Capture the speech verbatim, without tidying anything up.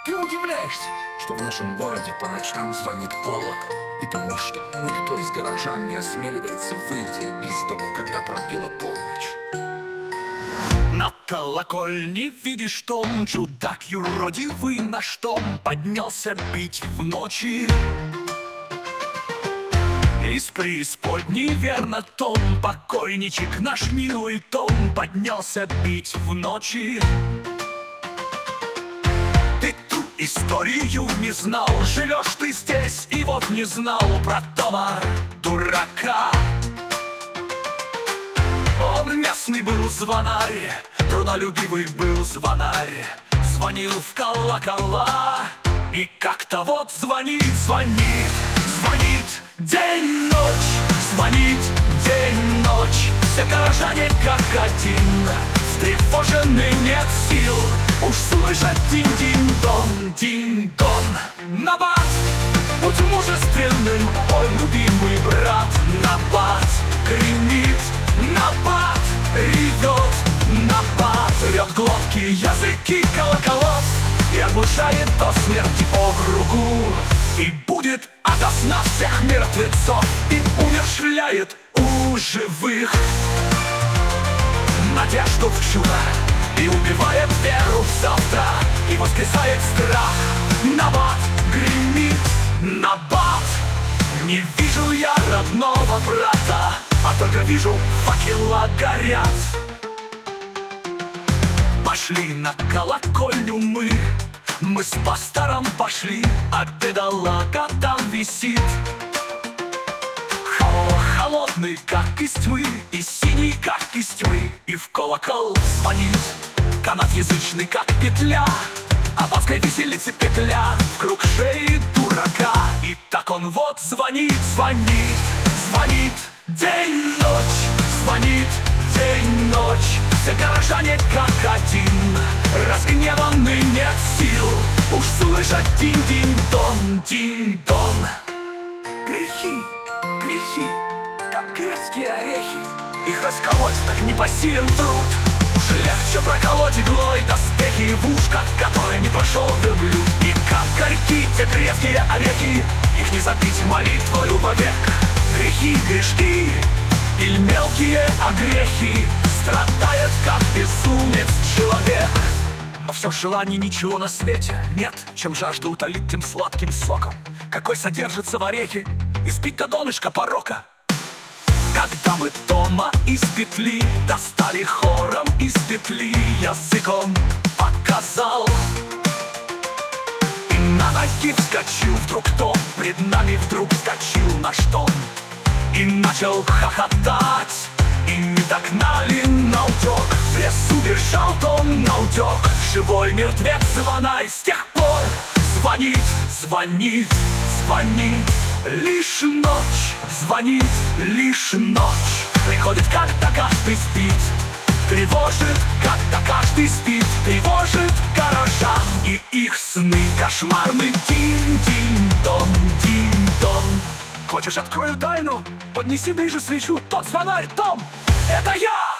Ты удивляешься, что в нашем городе по ночам звонит колокол, и потому что никто из горожан не осмеливается выйти из дома, когда пробила полночь. На колокольне видишь том, чудак юродивый наш Том поднялся бить в ночи. Из преисподней верно Том, покойничек наш милый Том поднялся бить в ночи. Ты ту историю не знал, живешь ты здесь и вот не знал про Тома дурака. Он местный был звонарь, трудолюбивый был звонарь, звонил в колокола. И как-то вот звонит, звонит, звонит день-ночь, звонит день-ночь. Все горожане как один, встревожены нет сил, уж слышат динь-динь-дон, динь-дон. Набат, будь мужественным, ой, любимый брат. Набат гремит, набат ревет, набат рет глотки, языки колоколов и оглушает до смерти округу. И будет ото сна всех мертвецов и умерщвляет у живых надежду в чудо и убивает веру в завтра и воскресает страх. Набат гремит, набат. Не вижу я родного брата, а только вижу факела горят. Пошли на колокольню мы, мы с пастором пошли, а бедолага там висит. Холодный, как из тьмы, и синий, как из тьмы, и в колокол звонит. Канат язычный, как петля, а в адской виселице петля в круг шеи дурака. И так он вот звонит, звонит, звонит день-ночь, звонит день-ночь. Все горожане как один, разгневаны нет сил, уж слышат динь-динь-дон, динь-дон. Грехи, грехи, как грецкие орехи, их расколоть так непосилен труд. Уж легче проколоть иглой доспехи в ушках, которые не прошел верблюд. И как горьки те грецкие орехи, их не забить молитвою вовек. Грехи, грешки, или мелкие огрехи, страдает, как безумец человек. Но все желаний ничего на свете нет, чем жажду утолить тем сладким соком, какой содержится в орехе, и спить до донышка порока. Когда мы Тома из петли достали хором из петли, языком показал и на ноги вскочил вдруг Том, пред нами вдруг вскочил наш Том и начал хохотать. И не догнали наутек, в лесу бежал Том наутек, живой мертвец звона. И с тех пор звонит, звонит, звонит лишь ночь, звонит лишь ночь. Приходит, когда каждый спит, тревожит, когда каждый спит, тревожит горожан и их сны кошмарный. Динь-динь-дон, динь-дон. Хочешь, открою тайну? Поднеси ближе свечу, тот звонарь Том, это я!